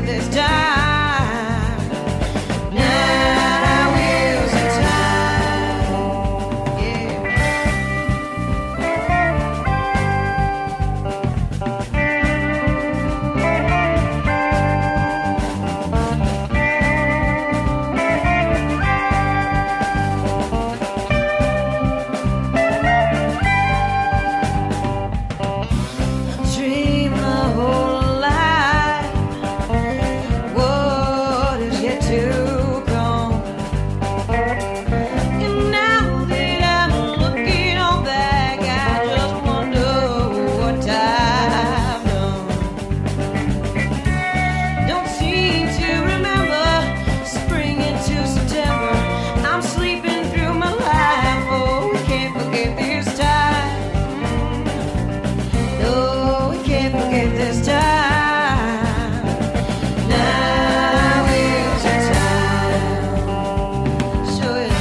this time. Now wheels in time. Yeah. Dream my whole life, what is yet to come? And now that I'm looking all back, I just wonder what I've done. Don't seem to remember spring into September. I'm sleeping through my life, oh, we can't forget this time. No, we can't forget this time. Now is the time. Sure is.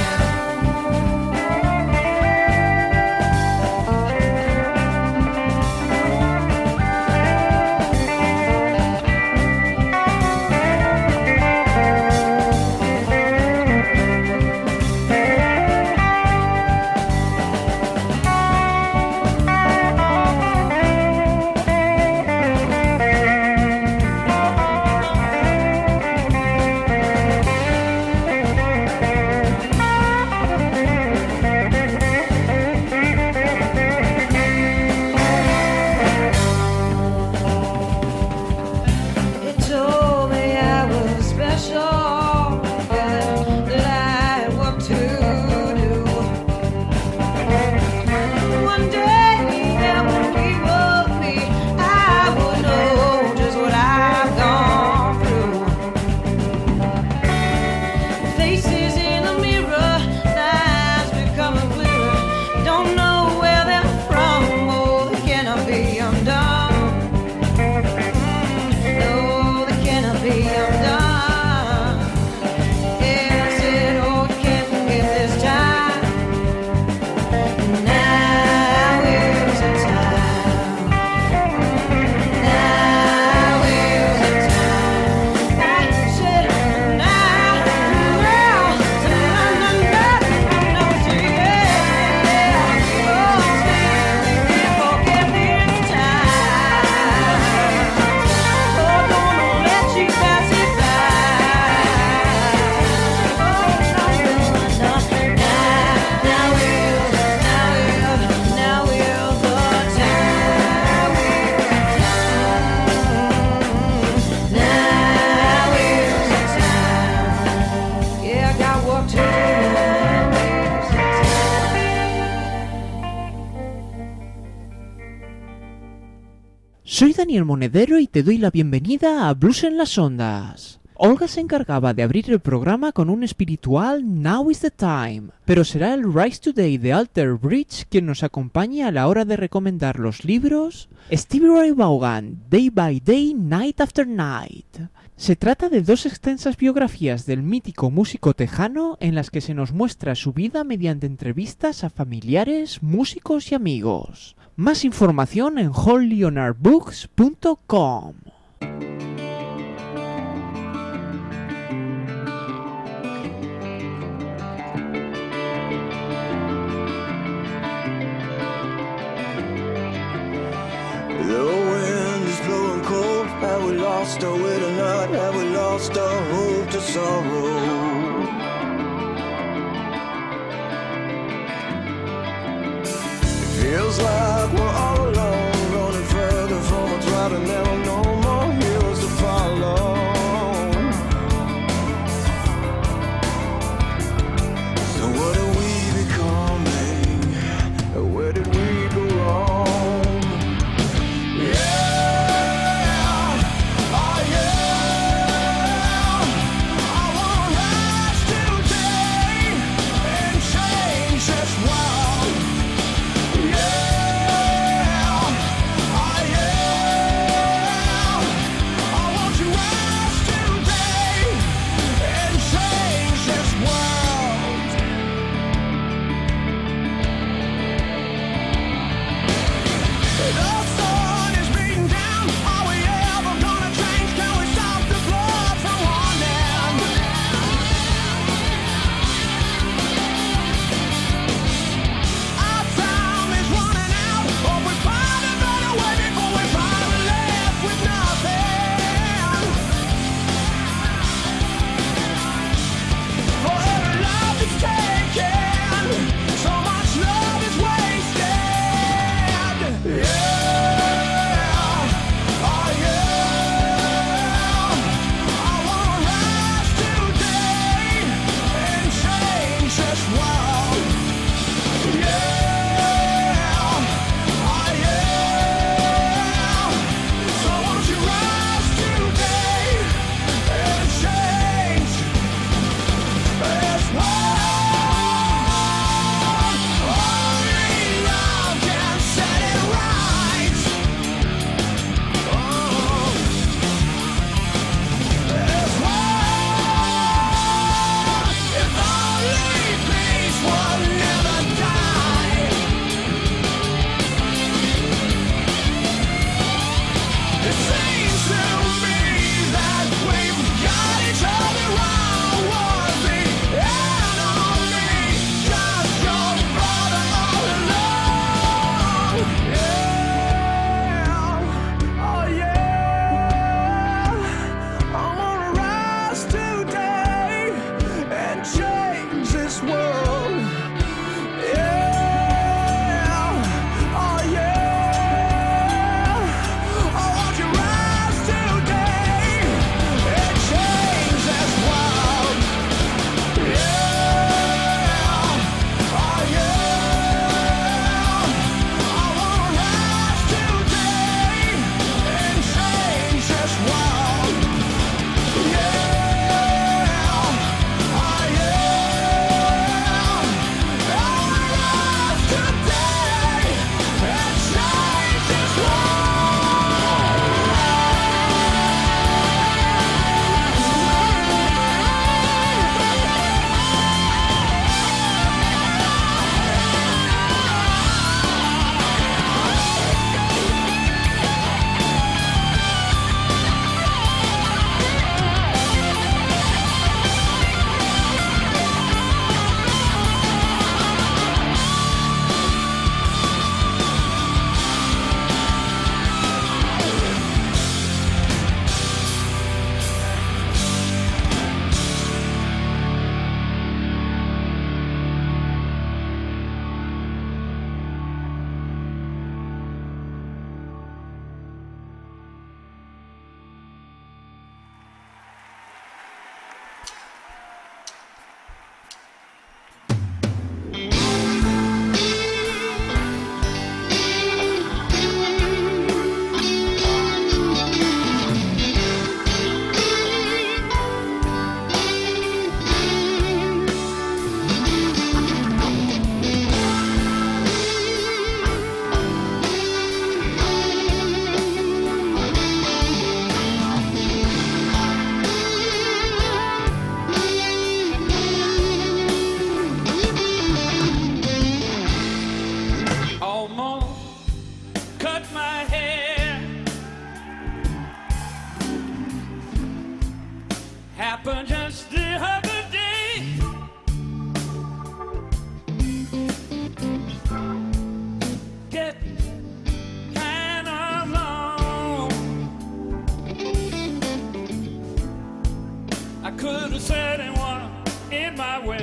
It told me I was special, but that I had work to do. One day that when we both meet, I will know just what I've gone through. Faces in the mirror, lines becoming clearer. Don't know where they're from, oh, they cannot be undone. No, they cannot be undone. Yeah, I said, oh, we can't forget this time. Now is the time. Now is the time. I said, now, see, yeah. Oh, we can't forget this time. Oh, don't let you pass it by. Oh, no. Now is the time. Now is the time. Yeah, I got work to do. Now is the time. Soy Daniel Monedero y te doy la bienvenida a Blues en las Ondas. Olga se encargaba de abrir el programa con un espiritual Now is the Time, pero será el Rise Today de Alter Bridge quien nos acompañe a la hora de recomendar los libros Stevie Ray Vaughan, Day by Day, Night After Night. Se trata de dos extensas biografías del mítico músico tejano en las que se nos muestra su vida mediante entrevistas a familiares, músicos y amigos. Más información en wholeleonardbooks.com. The wind is blowing cold. Have we lost our way tonight? Have we lost our hope to sorrow? It feels like we're all alone, running further from what's right, and there are no more hills to follow. So what are we becoming? Where did we go wrong? Yeah, oh yeah, I wanna happened just the other day. Getting kind of long. I could have said anyone in my way,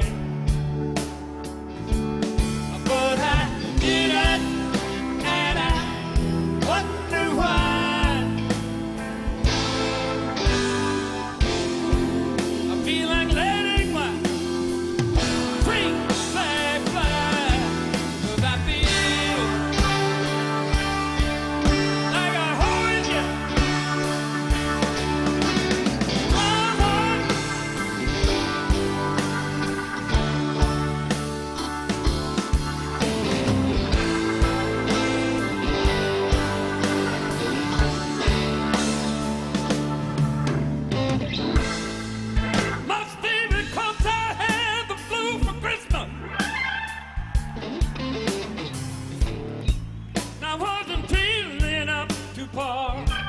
but I didn't, and I wonder why. I feel like letting my free flag fly, 'cause I feel like I hold you. Must be because I had the flu for Christmas. I wasn't feeling up to par.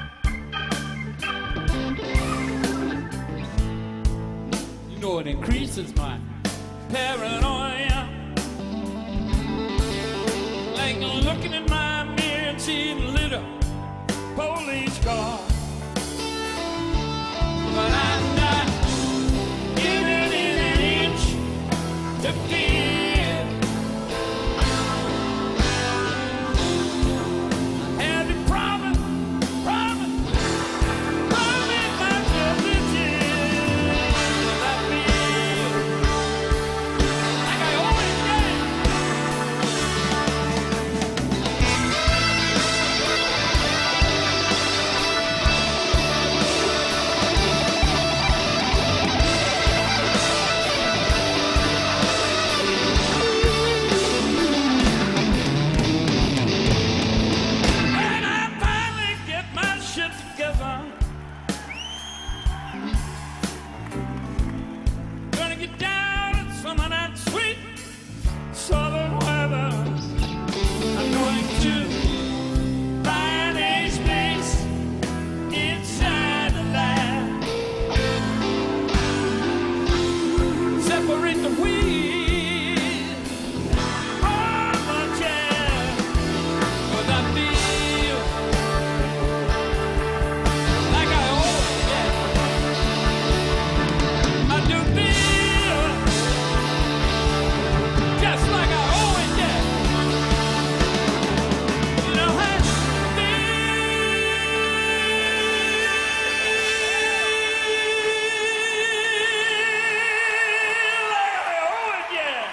You know it increases my paranoia. Like looking in my mirror and seeing a little police car. But I'm not giving it an inch to give. I had to promise myself this year. I feel like I always get. When I finally get my shit together, gonna get down in some of that sweet southern weather. I'm going to find a space inside the lab, separate the weed from the chaff, 'cause I feel like I always get. I do feel just like I always get. You know, I feel like I always get.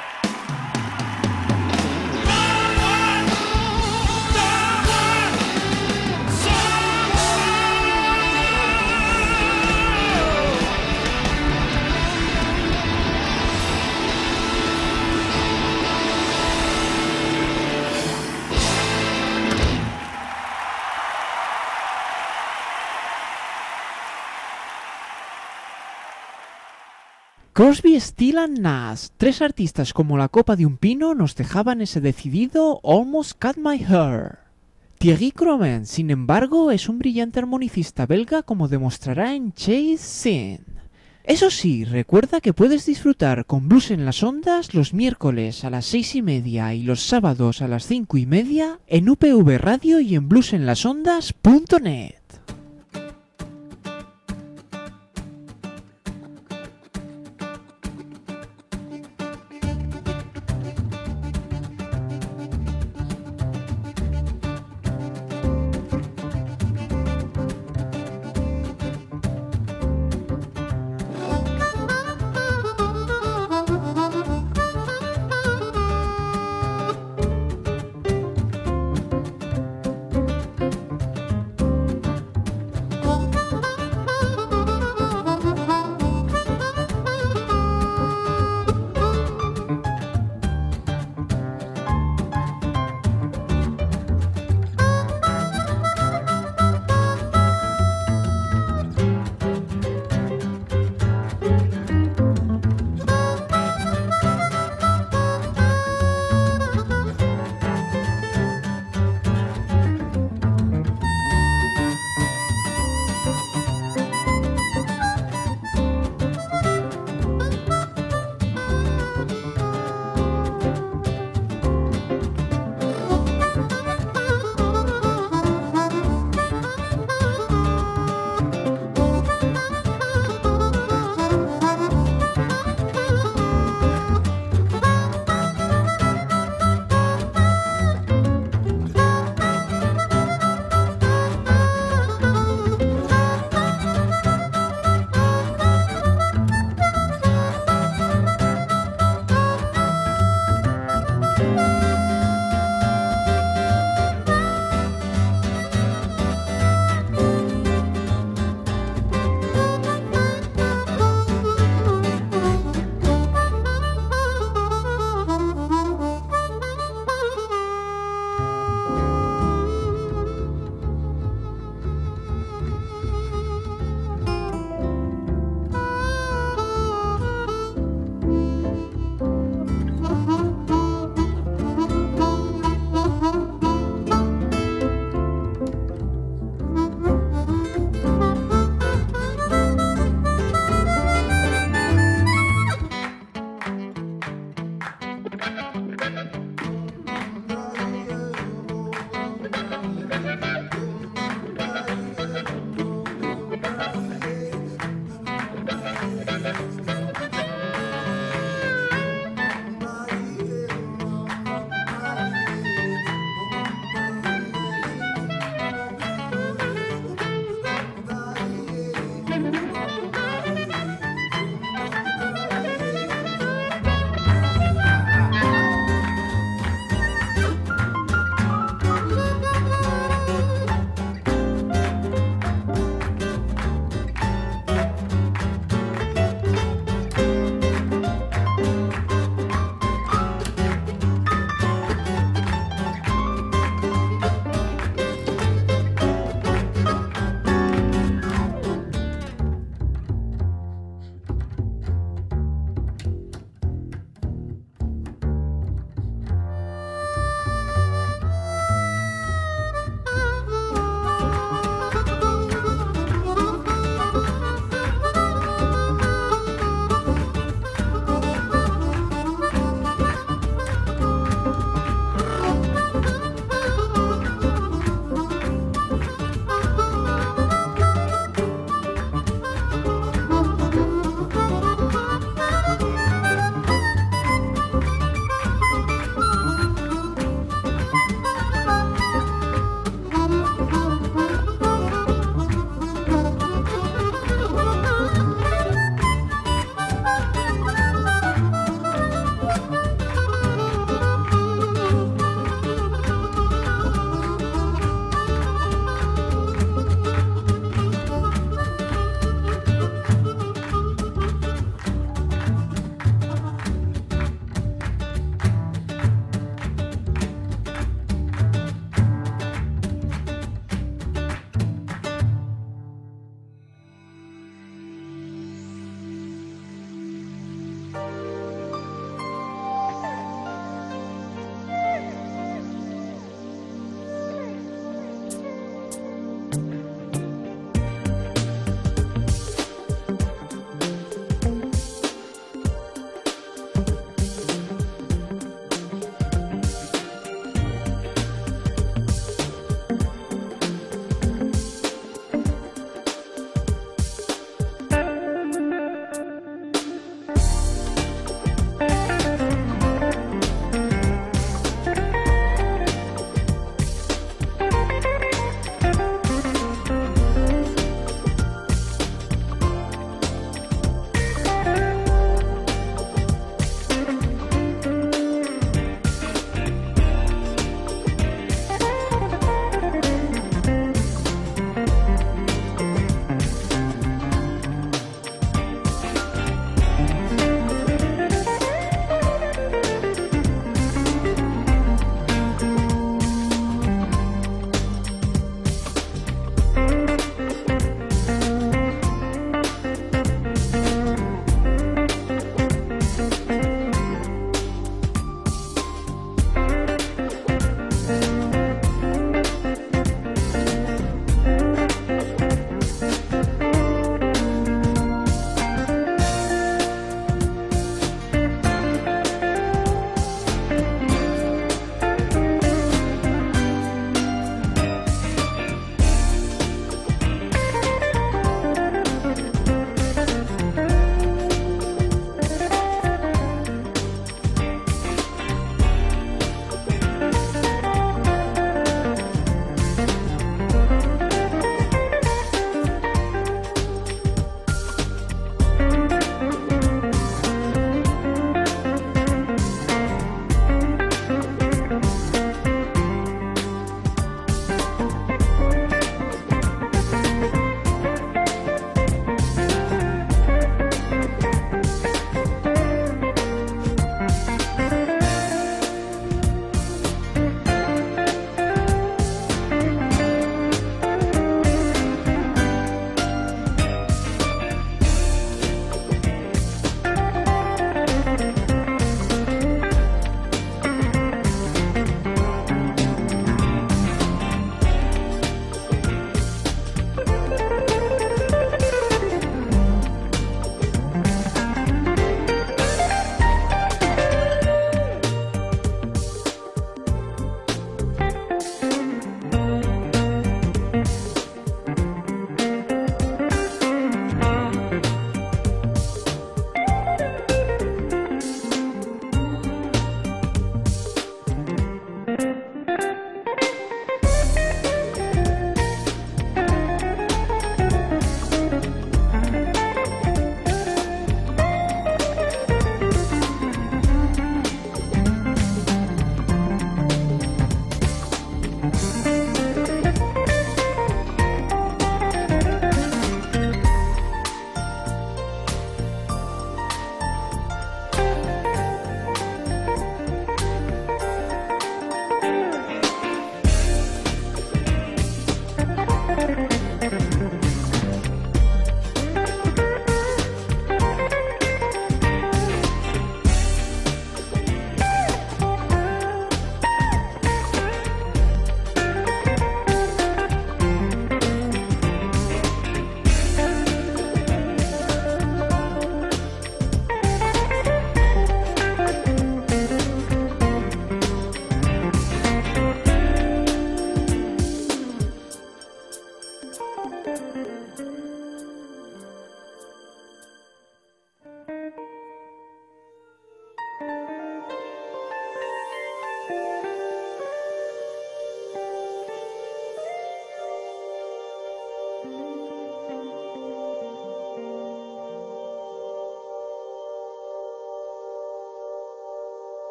Crosby, Still and Nash, tres artistas como la copa de un pino, nos dejaban ese decidido Almost Cut My Hair. Thierry Cromen, sin embargo, es un brillante armonicista belga, como demostrará en Chase Sin. Eso sí, recuerda que puedes disfrutar con Blues en las Ondas los miércoles a las 6:30 y los sábados a las 5:30 en UPV Radio y en bluesenlasondas.net.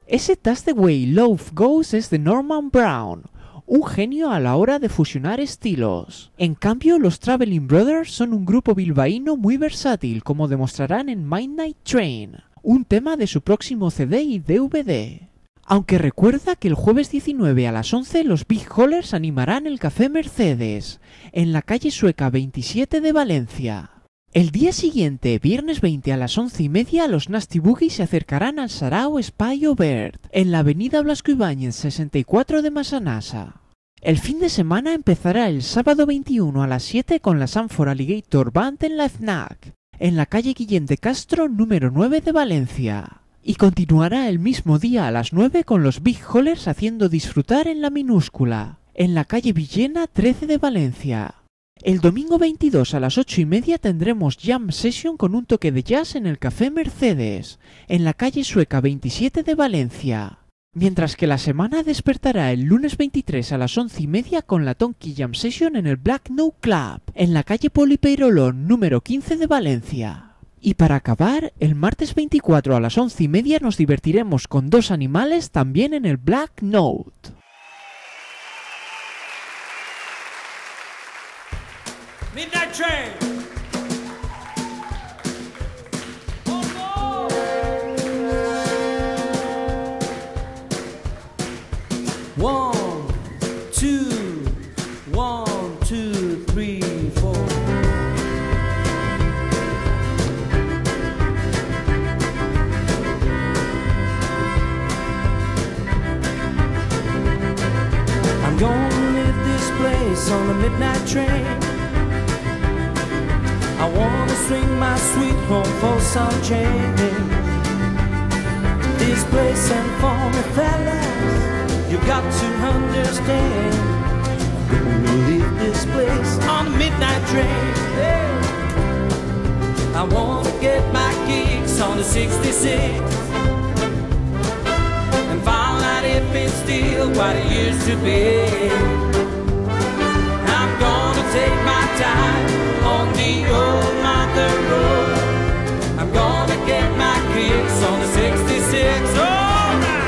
Ese That's the Way Love Goes es de Norman Brown, un genio a la hora de fusionar estilos. En cambio, los Traveling Brothers son un grupo bilbaíno muy versátil, como demostrarán en Midnight Train, un tema de su próximo CD y DVD. Aunque recuerda que el jueves 19 a las 11 los Big Hollers animarán el Café Mercedes, en la calle Sueca 27 de Valencia. El día siguiente, viernes 20 a las 11:30, los Nasty Boogie se acercarán al Sarao Espai Obert, en la avenida Blasco Ibáñez 64 de Massanassa. El fin de semana empezará el sábado 21 a las 7 con la Sanford Alligator Band en la FNAC, en la calle Guillén de Castro número 9 de Valencia. Y continuará el mismo día a las 9 con los Big Hollers haciendo disfrutar en la Minúscula, en la calle Villena 13 de Valencia. El domingo 22 a las 8:30 tendremos Jam Session con un toque de jazz en el Café Mercedes, en la calle Sueca 27 de Valencia. Mientras que la semana despertará el lunes 23 a las 11:30 con la Tonky Jam Session en el Black No Club, en la calle Polipeirolón número 15 de Valencia. Y para acabar, el martes 24 a las 11:30 nos divertiremos con Dos Animales también en el Black Note. Midnight Train. One, two, three, four. I'm gonna leave this place on the midnight train. I wanna swing my sweet home for some change. This place ain't for me, fellas. You got to understand. I'm gonna leave this place on the midnight train. Hey. I wanna get my kicks on the 66 and find out if it's still what it used to be. I'm gonna take my time on the old Mother Road. I'm gonna get my kicks on the 66. All right.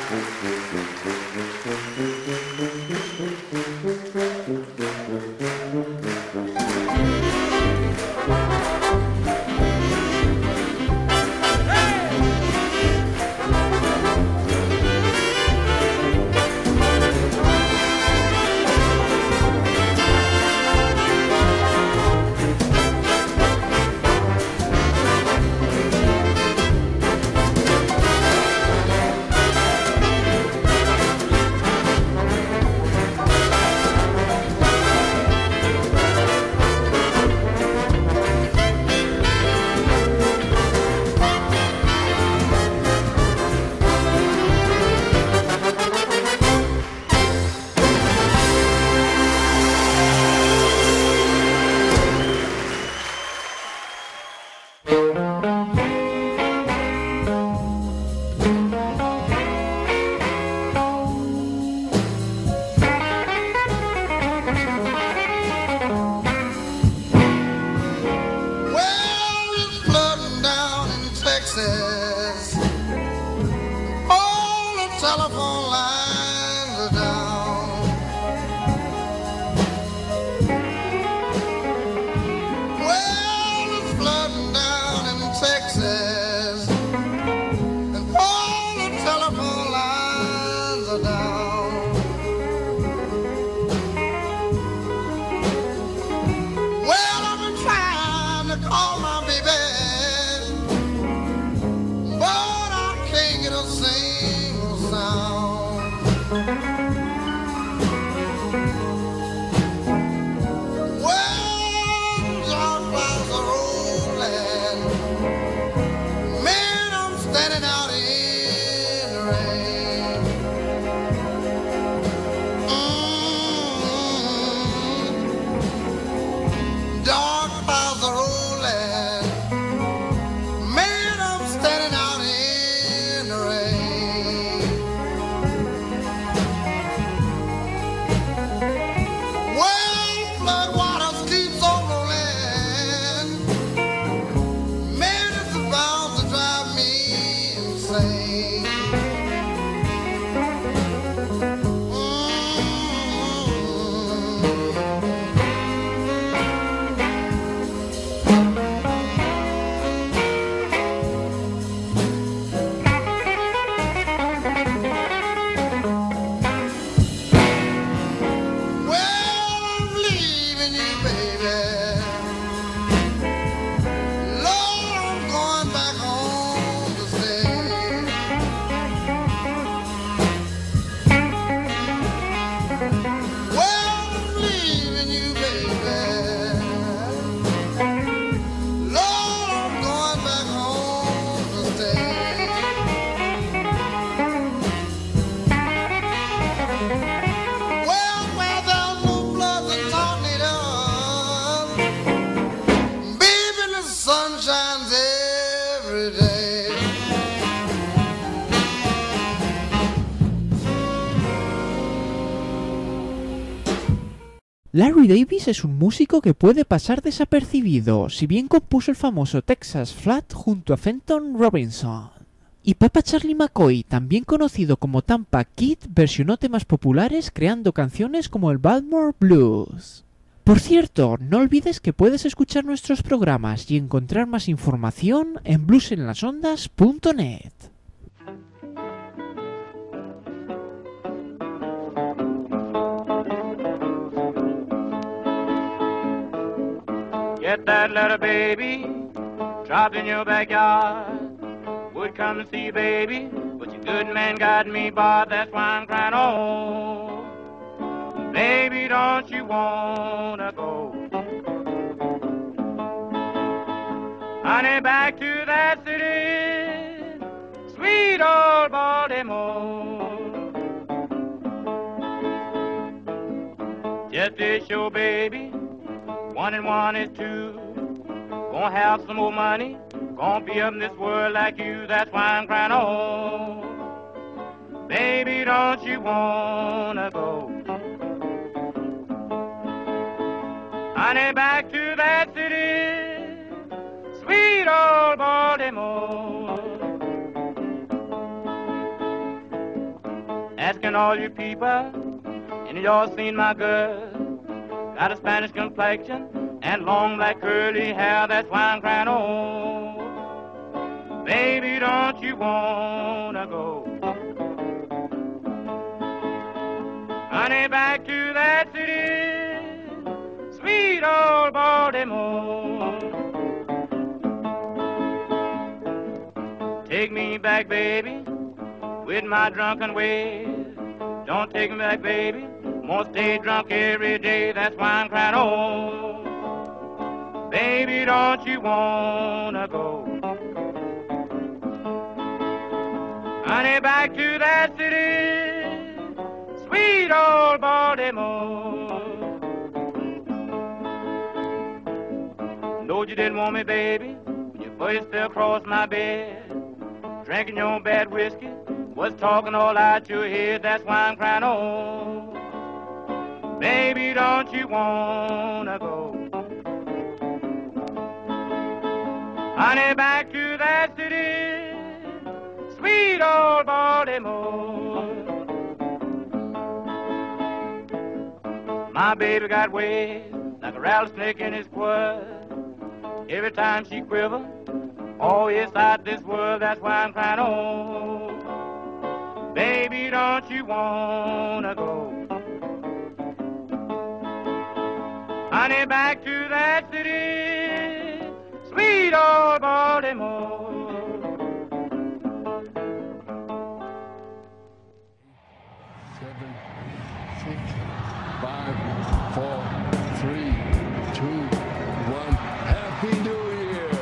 Well, it's flooding down in Texas. All the telephone lines are down. Well, it's flooding down in Texas. And all the telephone lines are down. Well, I've been trying to call my baby, but I can't get a single sound. Well, dark clouds are rolling. Man, I'm standing out in the rain. Dark clouds are rolling. Man, I'm standing out in the rain. Well, flood waters keeps on rolling. Man, it's about to drive me insane. Well, I'm leaving you, baby. Lord, I'm going back home to stay. Well, I'm leaving you, baby. Lord, I'm going back home to stay. Well, where there's no floods and tornadoes, baby, the sun shines every day. Larry Davis es un músico que puede pasar desapercibido, si bien compuso el famoso Texas Flat junto a Fenton Robinson. Y Papa Charlie McCoy, también conocido como Tampa Kid, versionó temas populares creando canciones como el Baltimore Blues. Por cierto, no olvides que puedes escuchar nuestros programas y encontrar más información en bluesenlasondas.net. Get that letter, baby, dropped in your backyard. Would come to see you, baby, but your good man got me barred. That's why I'm crying. Oh, baby, don't you wanna go? Honey, back to that city, sweet old Baltimore. Just this show, baby, 1 and 1 is 2. Gonna have some more money, gonna be up in this world like you. That's why I'm crying. Oh, baby, don't you wanna go? Honey, back to that city, sweet old Baltimore. Asking all you people, and y'all seen my girl. Got a Spanish complexion and long black curly hair, that's why I'm crying, oh. Baby, don't you wanna go? Honey, back to that city, sweet old Baltimore. Take me back, baby, with my drunken ways. Don't take me back, baby, won't stay drunk every day, that's why I'm crying, oh. Baby, don't you wanna go? Honey, back to that city, sweet old Baltimore. Know you didn't want me, baby, when you first across my bed. Drinking your bad whiskey, was talking all out your head, that's why I'm crying, oh. Baby, don't you wanna go? Honey, back to that city, sweet old Baltimore. My baby got ways like a rattlesnake in his quad. Every time she quiver, oh, it's out this world, that's why I'm crying, oh. Baby, don't you wanna go? Honey, back to that city, sweet old Baltimore. 7, 6, 5, 4, 3, 2, 1. Happy New Year!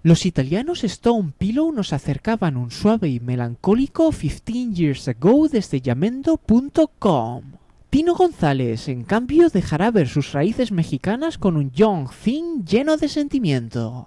Los italianos Stone Pillow nos acercaban un suave y melancólico 15 Years Ago desde Yamendo.com. Tino González, en cambio, dejará ver sus raíces mexicanas con un Young Thing lleno de sentimiento.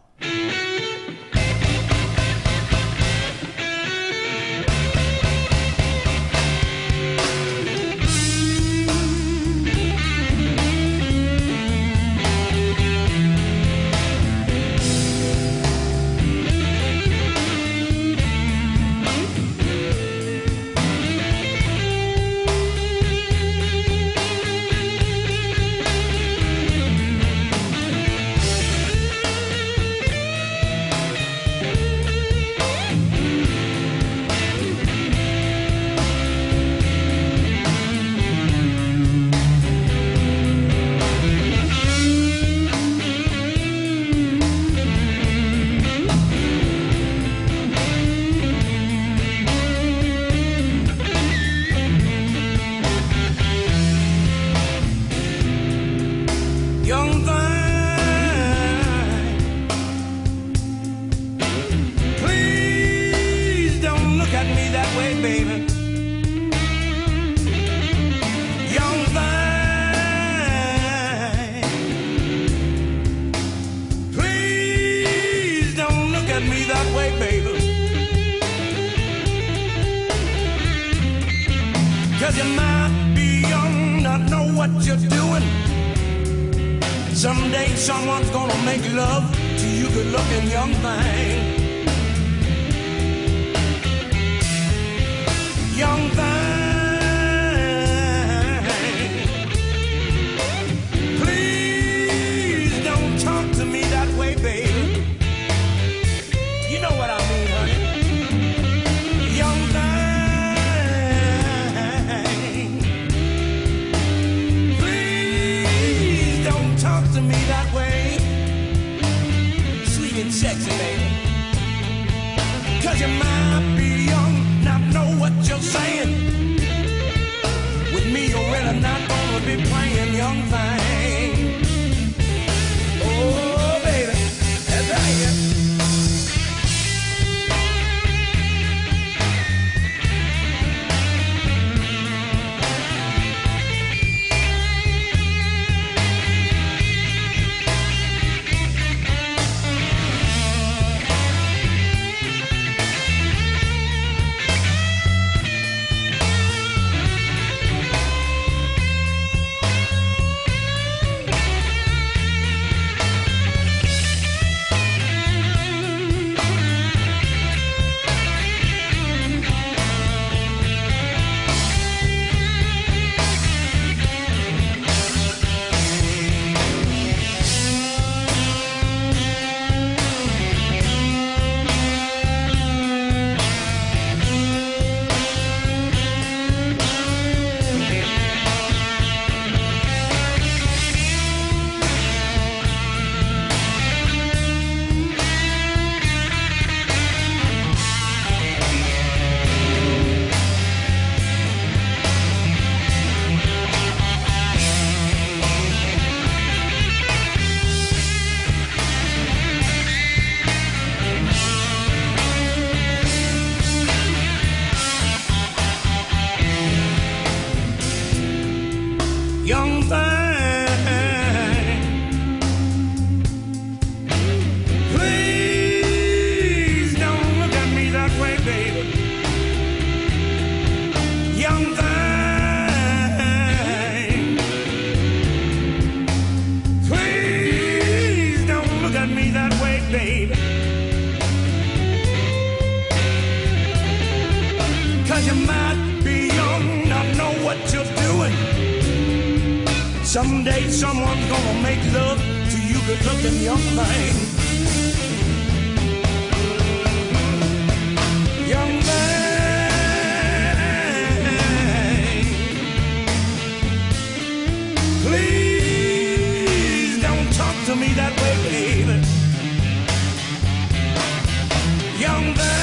Someday someone's gonna make love to you good-looking young thing. Young thing, please don't talk to me that way, baby. You know what I mean, honey. Young thing, please don't talk to me that way. Sweet and sexy, baby. 'Cause you might be young, not know what you're saying. With me, you're really not gonna be playing young thing. Oh, baby, that's right. Young thing, please don't look at me that way, baby. Young thing, please don't look at me that way, baby. 'Cause you might be young, not know what you're doing. Someday someone's gonna make love to you good-looking young thing. Young thing, please don't talk to me that way, baby. Young thing,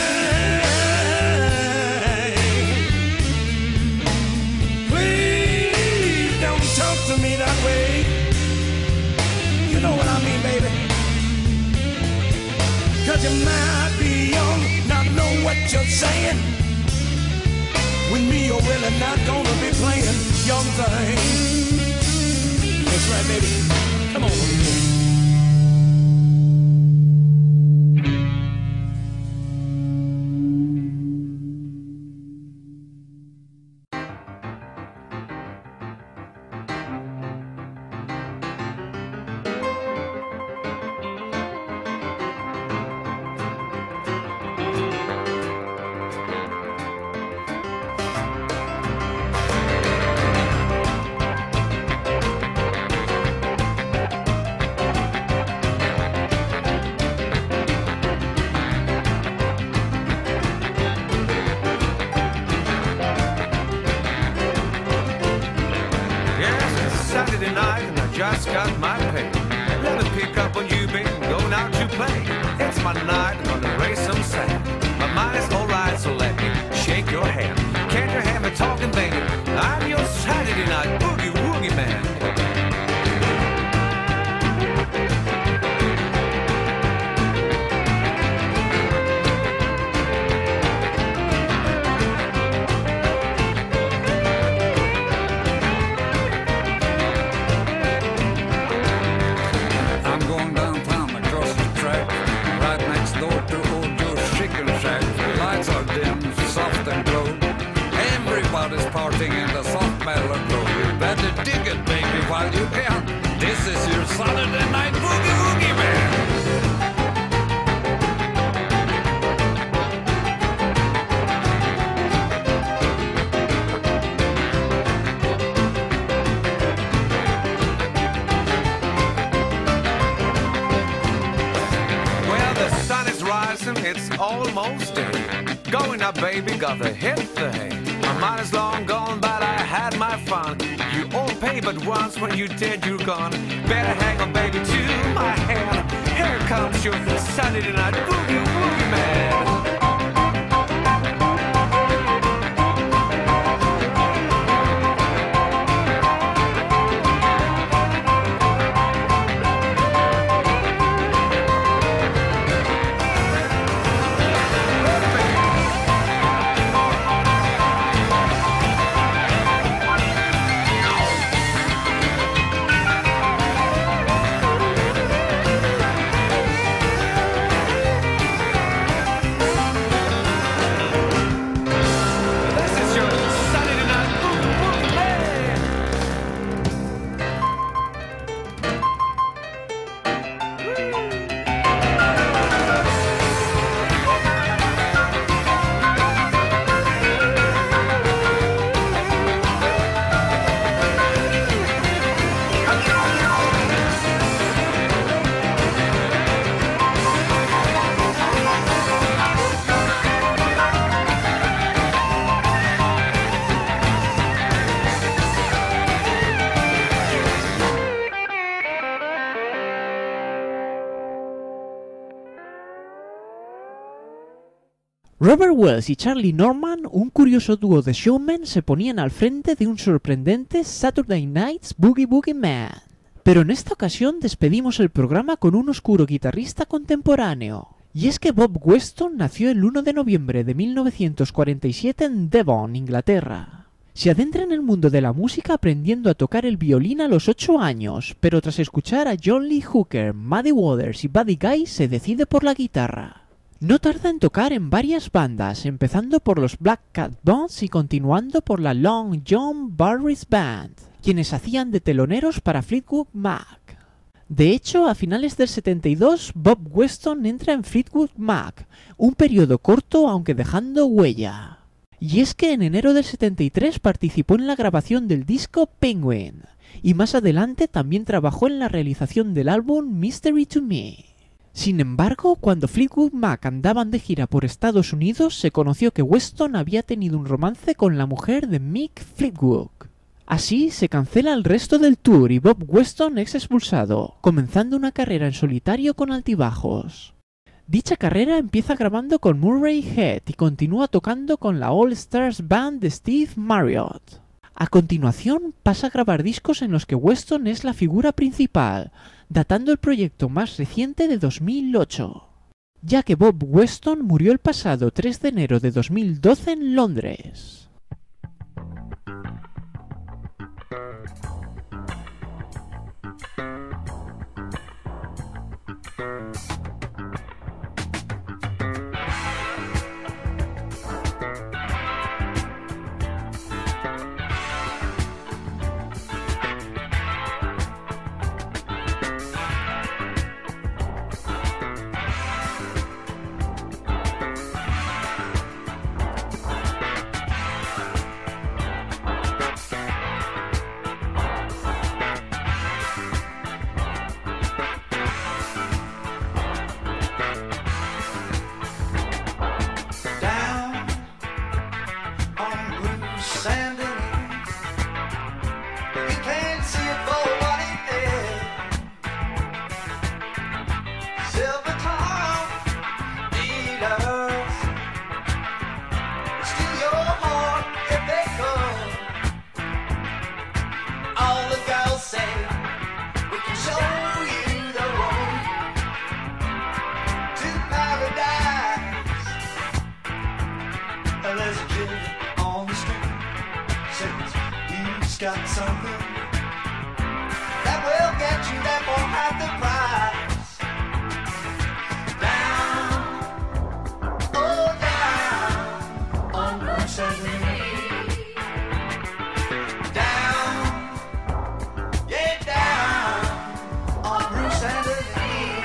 to me that way. You know what I mean, baby. you might be young, not know what you're saying. With me, you're really not gonna be playing young thing. That's right, baby. Come on. Saturday night and I just got my pay. Let me pick up on you, baby, going out to play. It's my night, I'm gonna raise some sand. My mind's alright, so let me shake your hand. Can't you hear me talking, baby? I'm your Saturday night boogie woogie man. Everybody's partying in the soft mellow glow. You better dig it, baby, while you can. This is your Saturday night boogie woogie man. Well, the sun is rising, it's almost day. Going up, baby, gotta hit the hay. My mind is long gone, but I had my fun. You all pay but once, when you did, you're gone. Better hang on, baby, to my hand. Here comes your Saturday night boogie woogie man. Robert Wells y Charlie Norman, un curioso dúo de showmen, se ponían al frente de un sorprendente Saturday Night's Boogie Woogie Man. Pero en esta ocasión despedimos el programa con un oscuro guitarrista contemporáneo. Y es que Bob Weston nació el 1 de noviembre de 1947 en Devon, Inglaterra. Se adentra en el mundo de la música aprendiendo a tocar el violín a los 8 años, pero tras escuchar a John Lee Hooker, Muddy Waters y Buddy Guy se decide por la guitarra. No tarda en tocar en varias bandas, empezando por los Black Cat Bones y continuando por la Long John Barry's Band, quienes hacían de teloneros para Fleetwood Mac. De hecho, a finales del 72, Bob Weston entra en Fleetwood Mac, un periodo corto aunque dejando huella. Y es que en enero del 73 participó en la grabación del disco Penguin, y más adelante también trabajó en la realización del álbum Mystery to Me. Sin embargo, cuando Fleetwood Mac andaban de gira por Estados Unidos, se conoció que Weston había tenido un romance con la mujer de Mick Fleetwood. Así, se cancela el resto del tour y Bob Weston es expulsado, comenzando una carrera en solitario con altibajos. Dicha carrera empieza grabando con Murray Head y continúa tocando con la All Stars Band de Steve Marriott. A continuación, pasa a grabar discos en los que Weston es la figura principal, datando el proyecto más reciente de 2008. ya que Bob Weston murió el pasado 3 de enero de 2012 en Londres. Got something that will get you that won't have the price. Down, oh down, on Bruce Avenue. Down, yeah down, on Bruce Avenue.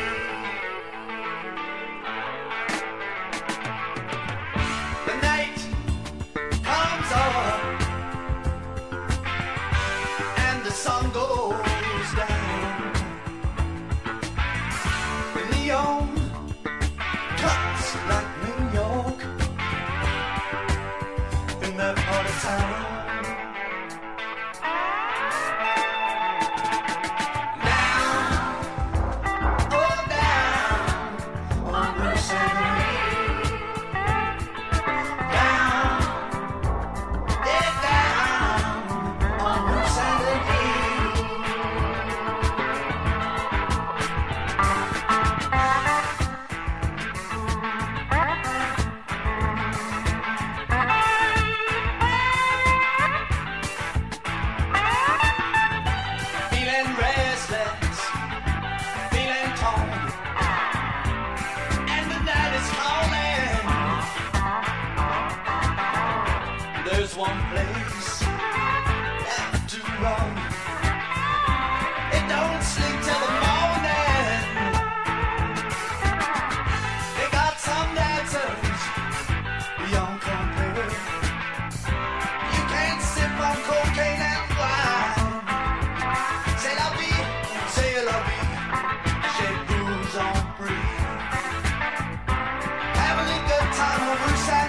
The night comes on. The sun goes down. The neon cuts like New York in that part of town. Down, oh down, on Bruce Avenue. Down, yeah down, on Bruce Avenue. Feeling restless, feeling torn, and the night is calling. There's one place left to run. It don't sleep till the morning. They got some dancers beyond compare. You can't sip on cocaine and wine. C'est la vie, j'ai blues on breathe. Having a good time on Bruce Avenue.